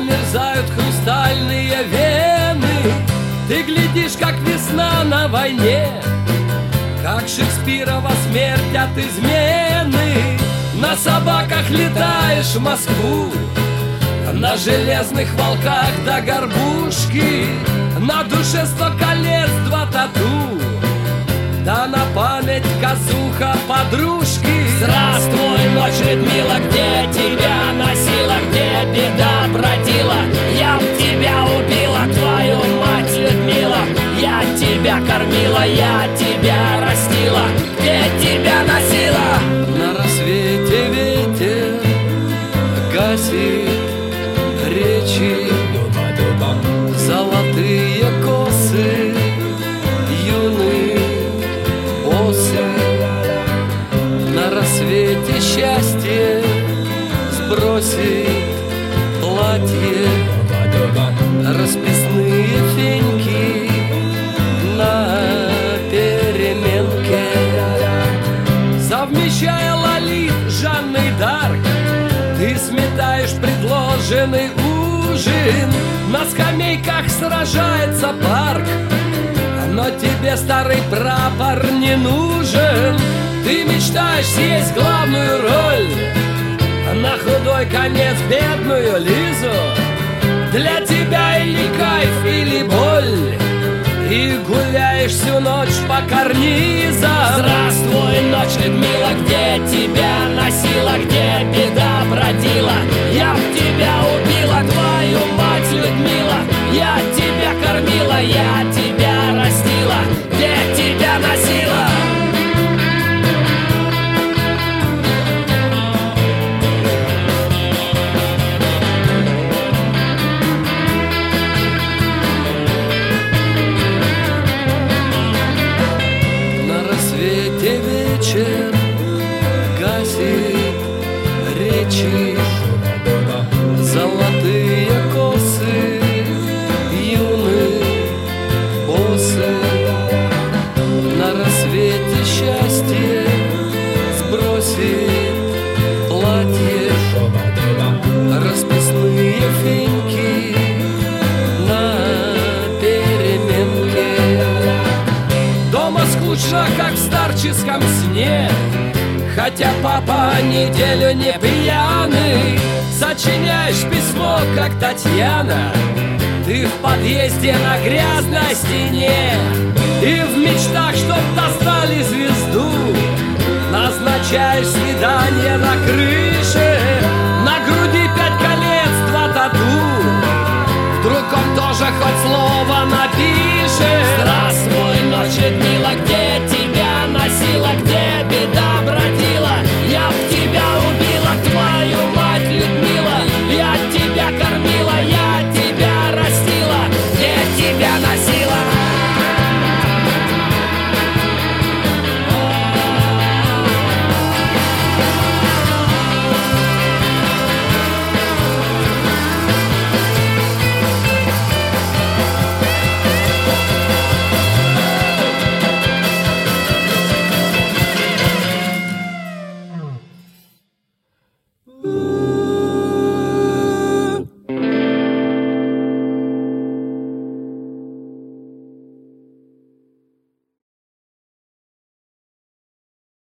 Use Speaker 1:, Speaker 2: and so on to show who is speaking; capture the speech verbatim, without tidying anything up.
Speaker 1: замерзают хрустальные вены. Ты глядишь, как весна на войне, как Шекспирова смерть от измены. На собаках летаешь в Москву, на железных волках до горбушки, на душе сто колец, два тату, да на память казуха подружки.
Speaker 2: Здравствуй, ночь, Людмила, где тебя носила, где беда бродила? Я б тебя убила, твою мать, Людмила. Я тебя кормила, я тебя растила, где тебя носила?
Speaker 1: На рассвете ветер гасит речи, золотые косы юные осы. На рассвете счастье сбросит платье, расписные феньки на переменке. Совмещая Лолит с Жанной Дарк, ты сметаешь предложенный ужин. На скамейках сражается парк, но тебе старый прапор не нужен. Ты мечтаешь съесть главную роль, на худой конец бедную Лизу. Для тебя или кайф, или боль, и гуляешь всю ночь по карнизам.
Speaker 2: Здравствуй, ночь, Людмила, где тебя носила, где беда бродила? Я б тебя убила, твою мать, Людмила. Я тебя кормила, я тебя растила, где тебя носила?
Speaker 1: Вечер гасит речи, золотые косы юных осы. На рассвете счастье сбросит платье, расписные феньки на переменке. Дома скучно, как в старческом сне, хотя папа неделю не пьяный. Сочиняешь письмо, как Татьяна, ты в подъезде на грязной стене. И в мечтах, чтоб достали звезду, назначаешь свидание на крыше. На груди пять колец, два тату, вдруг он тоже хоть слово напишет.